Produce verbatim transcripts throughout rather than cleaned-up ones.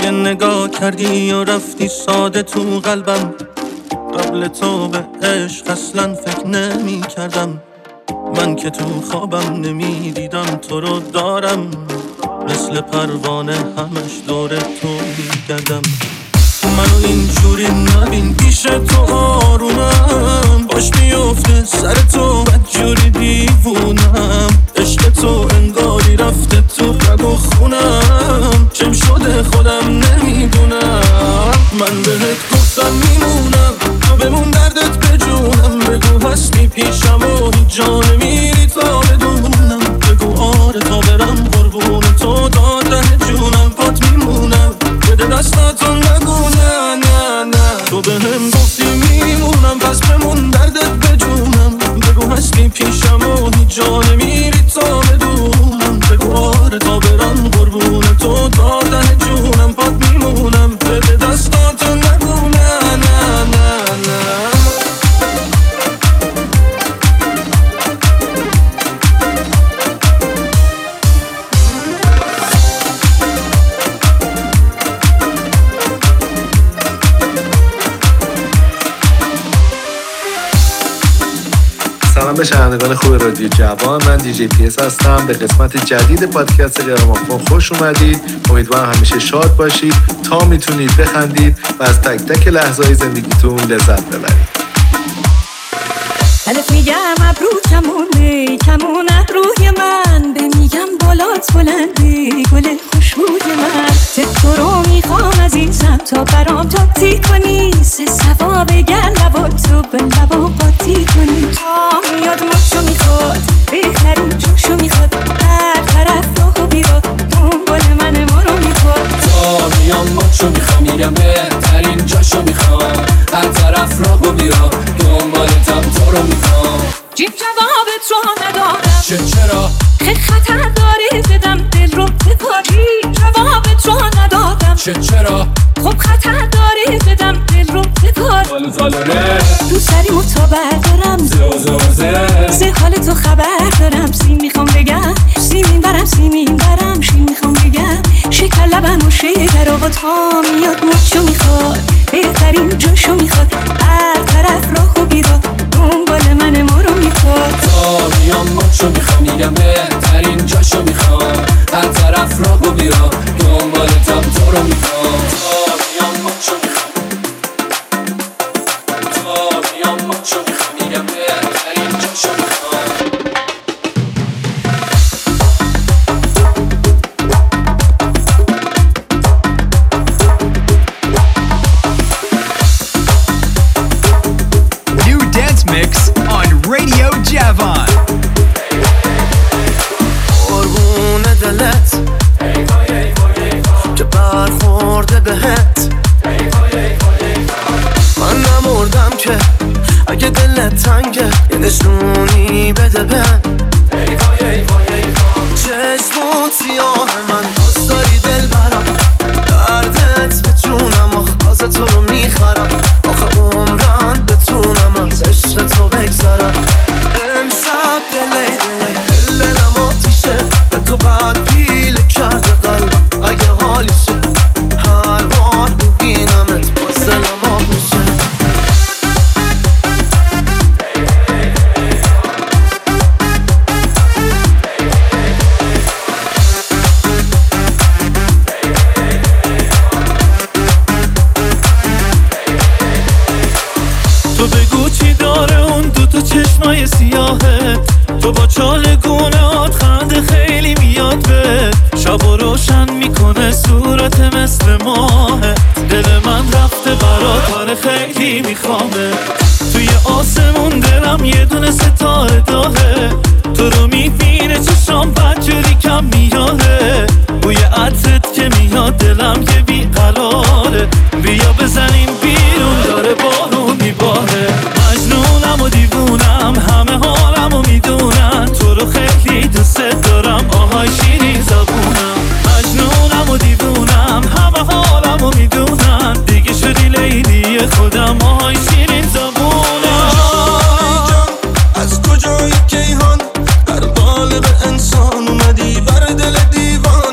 یه نگاه کردی و رفتی ساده تو قلبم. قبل تو به عشق اصلا فکر نمی کردم. من که تو خوابم نمی دیدم تو رو دارم. مثل پروانه همش دور تو می گردم. منو اینجوری نبین پیش تو آرومم. باش میفته سر تو بدجوری دیوونم. عشق تو انگاری رفته تو رگ و خونم. چم شده خودم نمیدونم. من بهت گفتم میمونم تو بمون دردت به جونم. بگو هستی پیشم و هیچ جا نمیری تا بدونم. بگو آره تا برم قربون تو تا ته جونم. پات میمونم بده دستاتو نگو نه نه نه. تو به هم گفتی میمونم پس بمون دردت به جونم. بگو هستی پیشم و هیچ جا نمیری تا بدونم. بگو آره تا برم قربون تو تا ته جونم. پات میمونم بده دستاتو نگو نه نه نه نه. سلام به شنوندگان خوب رادیو جوان. من دی جی پی اس هستم. به قسمت جدید پادکست گرامافون خوش اومدید. امیدوارم همیشه شاد باشید تا میتونید بخندید و از تک تک لحظه‌های زندگیتون لذت ببرید. الف میگم ابرو کمونه کمون ابروی من. به میگم بالات بلنده گل خوشبوی من. تو رو میخوام عزیزم تا برام تاتی کنی. سه ثواب گر لبات تو به لبا قاطی کنی. تا میاد مچو میخواد بهترین جوشو میخواد. هر طرف راهو بیراد دنبال من ما رو میخواد. تا میام مچو میخوام میگم بهترین جاشو میخوام. هر طرف راهو بیراد دنبالتم تو رو میخوام. جیب جوابت رو ندارم چه چرا؟ خیلی خطر داری بدم دل رو بکاری. جوابت رو ندادم چه چرا؟ خب خطر داری بدم دل رو بکاری. بالو زالونه تو سری متابر دارم. زوزوزه زه حال تو خبر دارم. سیم میخوام بگم سیمین برم سیمین برم. شیم میخوام بگم شکر لبم و شکر. آقا تا میاد مچو میخواد بهترین جاشو میخواد. هر طرف راهو بیراد دنبال من ما رو میخواد. تا میام مچو میخوام میگم بهترین جاشو میخوام. هر طرف راهو بیراد دنبالتم تو رو میخوام. تا میام مچو میخوام تا میام مچو میخوام میگم بهترین جاشو میخوام. Mix on Radio Javan. قربون دلت که برخورده بهت. من نمردم که اگه دلت تنگه یه نشونی بده بهم. چشمون سیاه من دوست داری دل برم. دردت به جونم آخ آز تو رو میخرم. آخه عمرم بتونم از عشق تو بگذرم. امشب دلی دلی دلم آتیشه. به تو بعد پیل کرده قلبم. اگه حالیشه هر بار ببینمت باز دلم آب میشه. تو بگو چی داره اون دوتا چشمای سیاهه. تو با چالگونهات خنده خیلی میاد به. شبا روشن میکنه صورت مثل ماهه. دل من رفته برات آره خیلی میخوامه. توی آسمون دلم یه دونه ستاره داهه. تو رو میبینه چشام بدجوری کم میاده. بوی عطرت که میاد دلم یه بیقراره. بیا بزنیم بیرون داره بارون میباره. مجنونم و دیوونم همه حالم و میدونن. تو رو خیلی دوست دارم آهای شیرین زبونم. مجنونم و دیوونم همه حالم و میدونن. دیگه شدی لیلی خودم آهای شیرین زبونم. از کجایی کیهان در قالب انسان اومدی بر دل دیوان.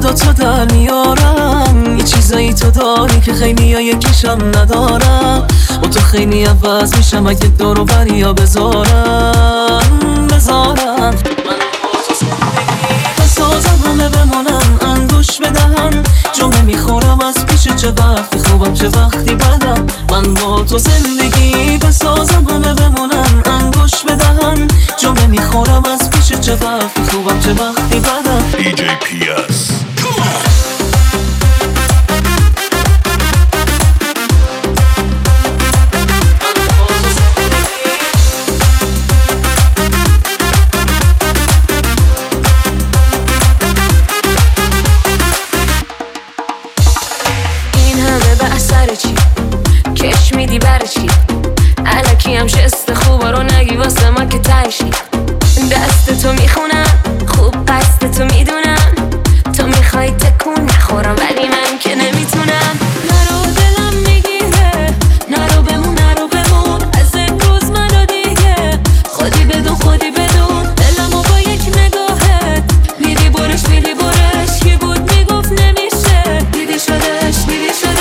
صدا تو در میارم. یه چیزایی تو داری که خیلی ها یکیشم ندارم. و تو خیلی عوض میشم اگه دورو بریا بذارم بذارم. بسازم همه بمانم انگوش بدهم. جمعه میخورم از پیش چه وقتی خوبم چه وقتی بدم. من با تو زندگی بسازم همه بمانم انگوش بدهم. جمعه میخورم از پیش چه وقتی خوبم چه وقتی بدم. دی جی پی اس کش میدی برای چی؟ الکی هم شست خوبا رو نگی واسه ما که تایشی. دست تو میخونم خوب قصد تو میدونم. تو میخوای تکون نخورم ولی من که نمیتونم. نرو دلم میگیره نرو بمون نرو بمون. از امروز منو دیگه خودی بدون خودی بدون. دلمو با یک نگاهت میری برش میری برش. کی بود میگفت نمیشه دیدی شدش دیدی شده.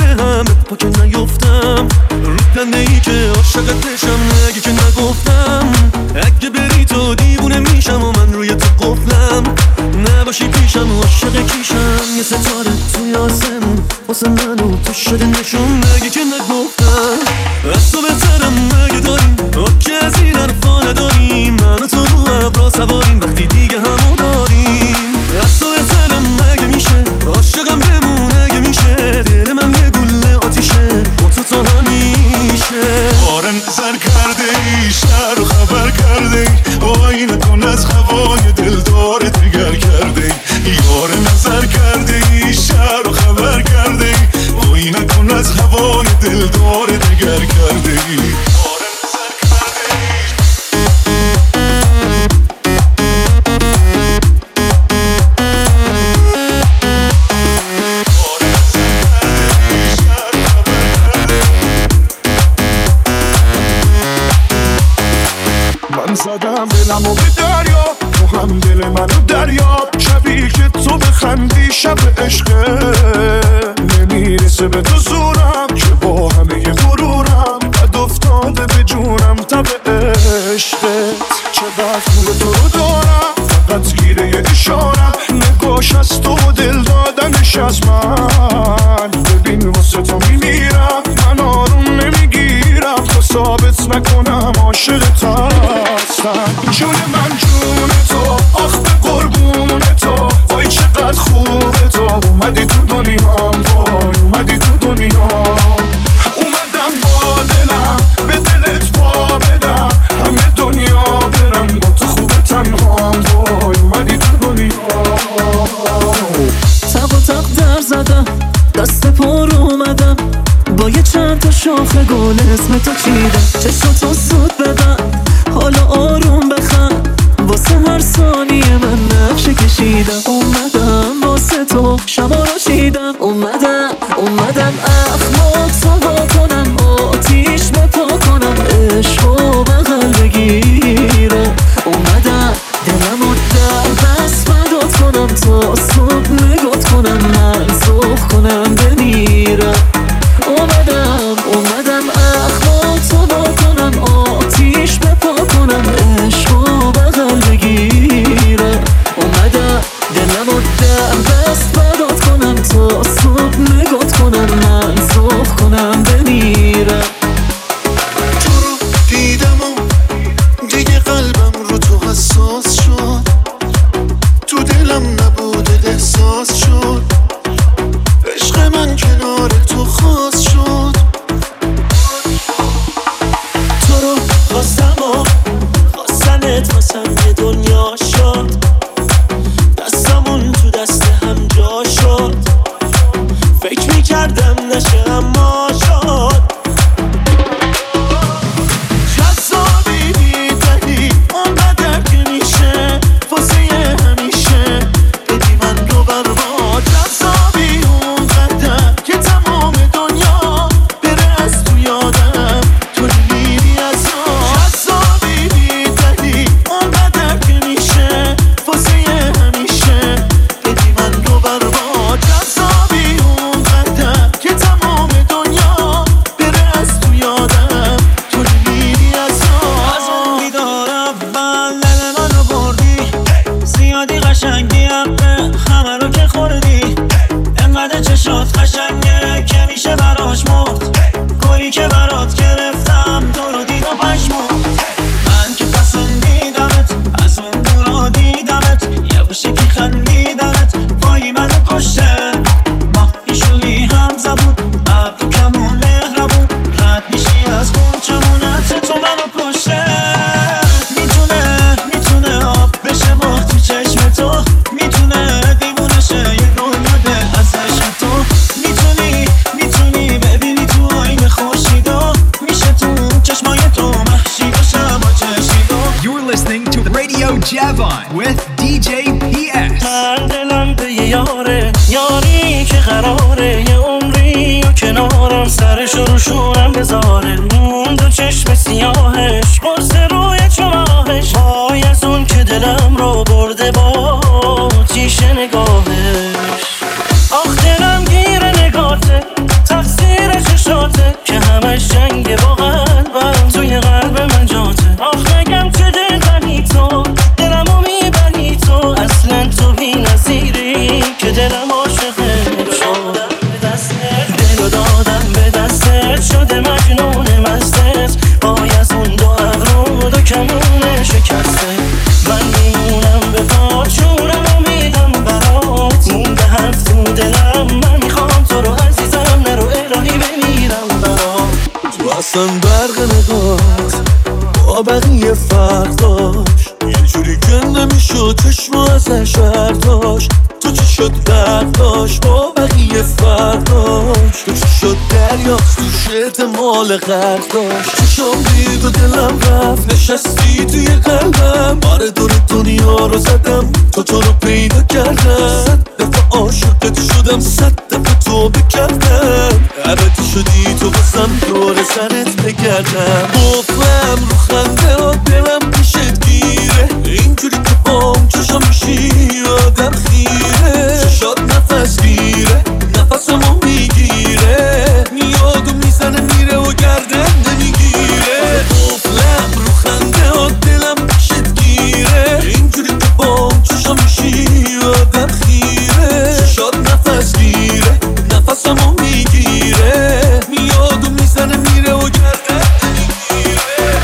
همت پا که نیفتم رو دنده ای که عاشقت بشم اگه که نگفتم اگه بری تو دیوونه میشم و من روی تو قفلم نباشی پیشم و عاشق کیشم یه ستاره توی آسمون واسه منو تو شده نشون اگه که نگفتم از تو بهترم اگه داریم که از این حرفا نداریم من و تو رو ابرا سواریم وقتی دیگه همو داریم از تو بهترم اگه میشه عاشقم بمون اگه میشه دل من یه گله آتیشه با تو تا همیشه آره نظر کرده ای شهر رو خبر کرده ای وای نکن از هوای دلدار دیگر کرده ای یاره نظر کرده ای شهر رو خبر کرده ای وای نکن از هوای دلدار دیگر کرده ای آره نظر کرده ای من زدم دلمو به دریا تو هم دل منو دریاب شبی که تو بخندی شب عشقه نمیرسه به تو زورم که با همه غرورم قد افتاده به جونم تب عشقت چقدر خوب تو رو دارم فقط گیره یه اشارم نگاش از تو و دل دادنش از من ببین واسه تو میمیرم من آروم نمیگیرم تا ثابت نکنم عاشقت هستم جون من جون تو آخ به قربون تو وای چقدر خوبه تو اومدی تو دنیام وای اومدی تو دنیام اومدم با دلم به دلت پا بدم همه دنیا برم با تو خوبه تنهام وای اومدی تو دنیام تق و تق در زدم دست پر اومدم با یه چند تا شاخه گل اسم تو چیدم چشماتو سود بدم حالا آروم بخند واسه هر ثانیه من نقشه کشیدم اومدم واسه تو شما رو شیدم اومدم اومدم اخلاق سوا کنم آتیش بپا کنم عشقو بغل بگیرم اومدم دلمو در دست مداد کنم تا صبح نگات کنم من صبح کنم بمیرم اومدم اومدم اخلاق سوا کنم آتیش بپا کنم عشقو بغل بگیرم اومدم دلمو در دست مداد کنم تا صبح نگات کنم من صبح کنم بمیرم تو رو دیدم و دیگه قلبم رو تو حساس شد تو دلم نبوده احساس شد عشق من کنار تو خاص شد تو رو خواستم و خواستنت واسم یه دنیا شد دستمون تو دست هم جا شد فکر میکردم نشه اما شد جذابی بیدلی اونقدر که میشه واسه همیشه بدی من رو برباد جذابی اونقدر که تمام دنیا بره از تو یادم تو میری از آن جذابی بیدلی اونقدر که میشه واسه همیشه بدی من رو برباد جذابی اونقدر که تمام دنیا بره از تو یادم تو میری از آن از اون بیدارم من دل منو بردی زیادی قشنگی حقه همه رو که خوردی انقدر چشات قشنگه که میشه براش مرد گلی که برات گرفتم تو رو دید و پشمرد من که پسندیدمت از اون دورا دیدمت یواشکی خندیدمت وای منو کشته ماهی شدی هم زبون ابرو کمون مهربون رد میشی از گوچمونت تو منو کشته میتونه میتونه آب بشه ماه تو چشم تو میتونه دیوونه شه یه دنیا دل از عشق تو میتونی میتونی ببینی تو آینه خورشیدا میشه تو چشمای تو محشی بشم با چشیدا You're listening to Radio Javon with دی جی پی اس. من دلم به یه یاره یاری که قراره یه عمری و کنارم سرش رو شونم بذاره اون دو چشم سیاهش قرص روی چماهش وای از اون که دلم رو برده با تیشه نگاهش آخ دلم گیر نگاته تقصیر قشنگه با قلبم، توی قلب من جاته. آخ نگم که دل بری تو، دلمو میبری تو، اصلا تو بی نظیری که دلم عاشقت شد. دلو دادم به دستت، شده مجنون مستت، پای از اون دو ابرو دو کمونه شکسته. من میمونم به پات، جونمو میدم برات، مونده حرف تو دلم، من میخوام تو رو عزیزم، نرو الهی بمیرم برات. تو اصلا برق نگات با بقیه فرق داشت، یه جوری که نمیشد چشم ازش برداشت. تو چی شد برداشت با بقیه فرق داشت، تو چی شد دریاست توش احتمال غرق داشت. چشم دید و دلم رفت، نشستی توی قلبم، بار دور دنیا رو زدم تو تو رو پیدا کردم. صد دفعه عاشقت شدم، صد دفعه تو بکردم، عبدی شدی تو بسم دور سرت بگردم. گفتم رو خنده ها دلم پیشت گیره، اینجوری که بام چشم میشی آدم خیره. شاد نفس گیره، نفسمو میگیره، میاد و میزنه میره و گردن نمیگیره. گفتم رو خنده ها دلم پیشت گیره، اینجوری که بام چشم میشی آدم خیره. شاد نفس گیره، نفسمو میگیره، میاد و میزنه میره و گردن نمیگیره.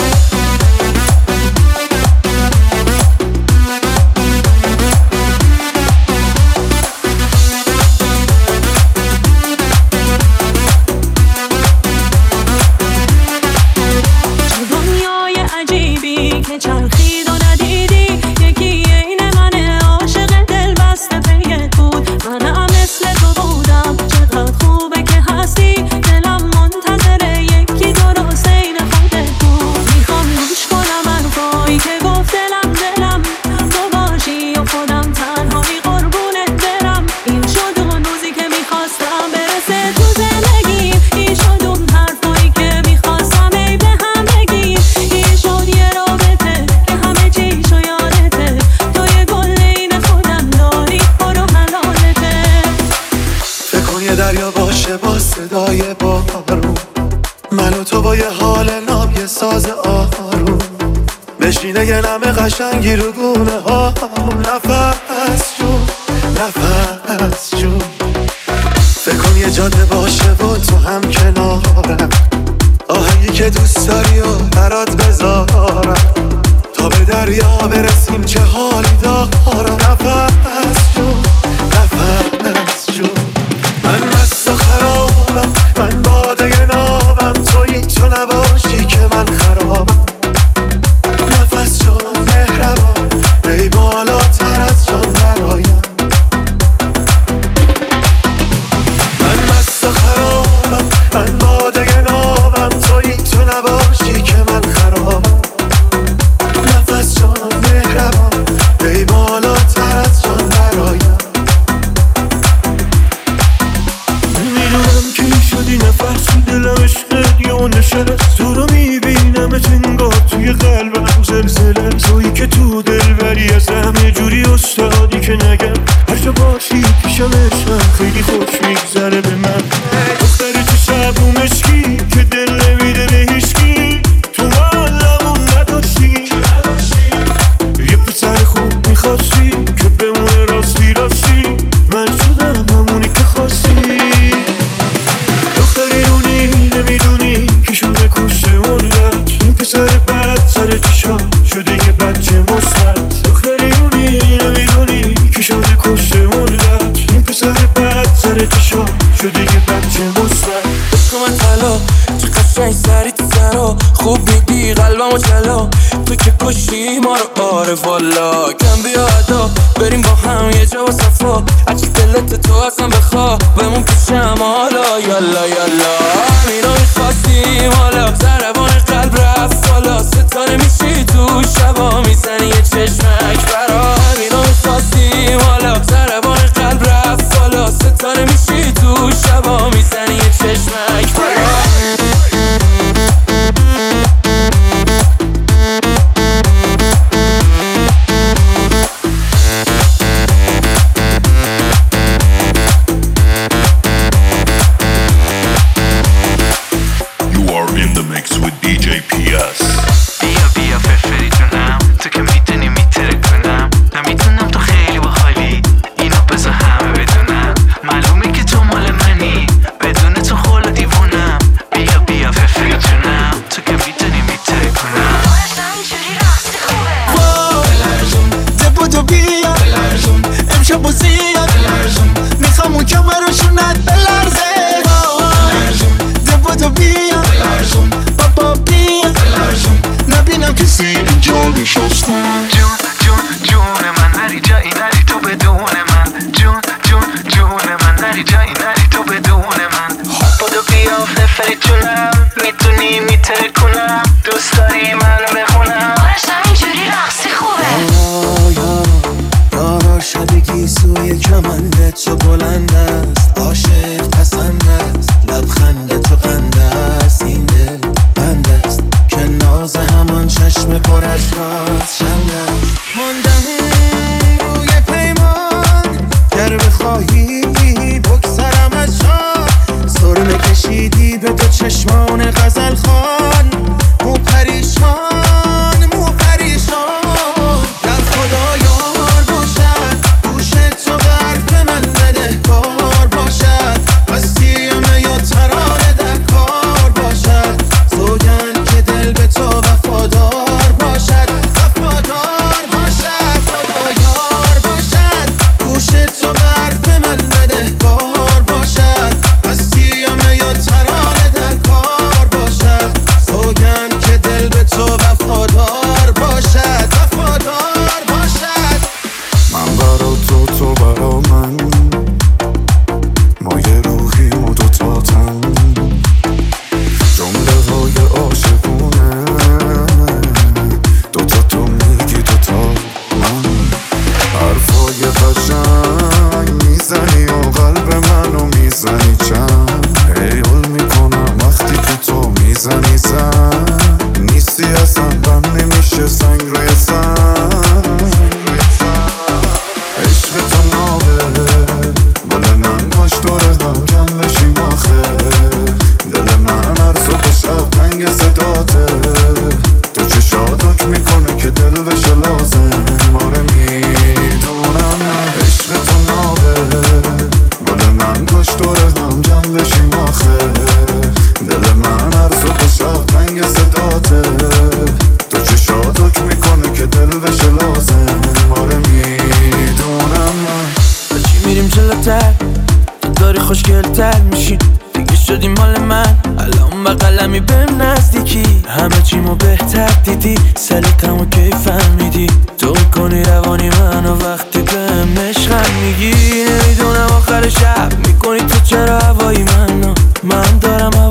دنیای عجیبی که چرخید و ندیدی، یکی عین من عاشق دل بسته پیت بود. منم مثل تو بودم، چقدر خوبه که هستی، دلم منتظره یکی درست عین خودت بود. میخوام گوش کنم حرفایی که گفت دلم دلم، تو باشی و خودم تنهایی قربونت برم. این شد اون روزی که میخواستم برسه تو زندگی، این شد اون حرفایی که میخواستم ای به هم بگی. این شد یه رابطه که همه چیشو یادته، تو یه گل این خودم داری، برو حلالته. فکر کن یه دریا باشه با صدای بارون، من و تو با یه حال ناب یه ساز آروم، بشینه یه نم قشنگی رو گونه ها. نفس جون نفس جون، فکر کن یه جاده باشه و تو هم کنارم، آهنگی که دوست داری و برات بذارم، تا به دریا برسیم چه حالی دارم. نفس جون نفس جون، من مست و خرابم، من باده نابم، تویی تو نباشی که من خرابم. نفس جون مهربان، ای بالاتر از جان برایم. من مست و خرابم، من باده نابم، تویی تو نباشی که من خرابم. نفس جون مهربان، ای بالاتر از جان برایم. میدونم که شدی نفس دلم عشقت یا نشست، تو رو میبینم انگار توی قلبم زلزله. تویی که تو دل بری ازم، یه جوری استادی که نگم، هر جا باشی پیشم عشقم، خیلی خوش میگذره به من. دختر تو شبو مشکی که دل نمیده به هیچکی، تو حالمون نداشتی، یه پسر خوب میخواستی که بمونه راستی راستی، من شدم همونی که خواستی. دختری رونی نمیدونی که شده کشته مولد، این پسر بد سر چشا شده یه بچه مثبت. دختری رونی نمیدونی که شده کشته مولد، این پسر بد سر چشا شده یه بچه مثبت. عشق من طلا چه قشنگ سری تو سرا، خوب میدی قلبم و جلا، تو که کشی ما رو آره والا. کم بیا ادا بریم با هم یه جا و صفا، هرچی دلت تو اصلا بخوا، بمون پیشم حالا. یالا یالا همینا میخواستیم حالا، ضربان قلب رفت بالا، ستاره میشی تو شبا، میزنی یه چشمک برا. همینا میخواستیم حالا، ضربان قلب رفت بالا، ستاره میشی تو شبا، میزنی یه چشمک برا. داری جونم میتونی میترکونم دوست داری منو بخونم آرش همینجوری رقصی خوبه یارا شبگی سوی کمنده تو بلند است عاشق پسند است لبخند تو قند است این دل بند است که ناز همان چشم پر از راز شند است ماندم روی پیمان گر بخواهی بگذرم از جان سرمه کشیدی به دو چشمان غزل خان مو پریشان مو پریشان در خدا یار باشد گوش تو به حرف من بدهکار باشد بستیم یا ترانه در کار باشد سوگند که دل به تو وفادار باشد وفادار باشد خدا یار باشد گوش تو به حرف من بدهکار باشد بستیم یا ترانه در کار باشد سوگند که دل به تو وفادار باشد وفادار باشد من برا تو تو برا من ما یه روحیم و دوتا تن جمله های عاشقونه دوتا تو میگی دوتا من حرفای قشنگ میزنی و قلب منو میزنی چند حیول میکنم وقتی که تو میزنی زن نیستی اصلا بند نمیشه سنگ روی سنگ عشق تو نابه گل من باش دوره هم کم بشیم آخه دل من هر صبح شب تنگ صداته تو چشاتک میکنه که دل بشه لازم ماره میدونم عشق تو نابه گل من باش دوره هم کم بشیم آخه دل من هر صبح شب تنگ صداته تو چشاتک میکنه که دل بشه لازم ماره میدونم با چی میریم جلوتر تو داری خوشگلتر میشی دیگه شدی مال من الان بقلمی بهم نزدیکی همه چیمو بهتر دیدی سلیتمو کی فهمیدی تو کنی روانی منو وقتی بهم عشقم میگی نمیدونم آخر شب میکنی تو چرا هوایی منو من دارم